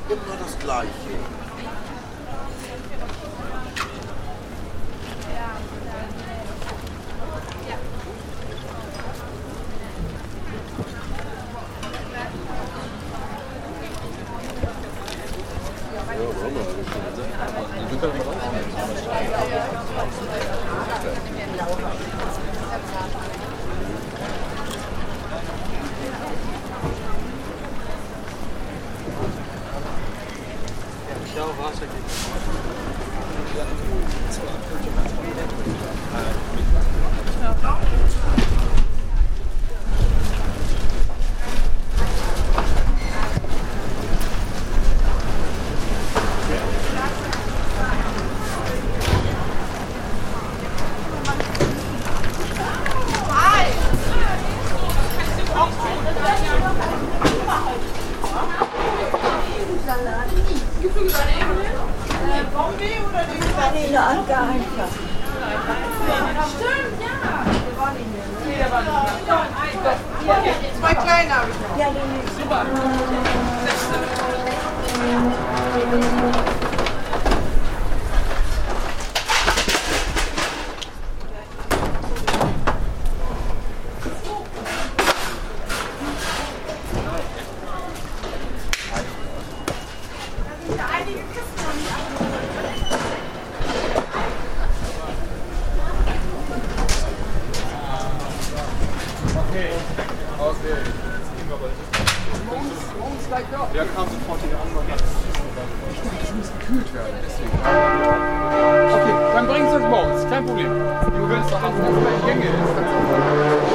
immer das Gleiche. Zwei kleine habe ich noch. Ja, super. Der kam sofort hier an und hat das muss gekühlt werden, deswegen. Okay, dann bringen Sie es morgens, kein Problem. Du willst doch haben, dass es bei Gänge ist.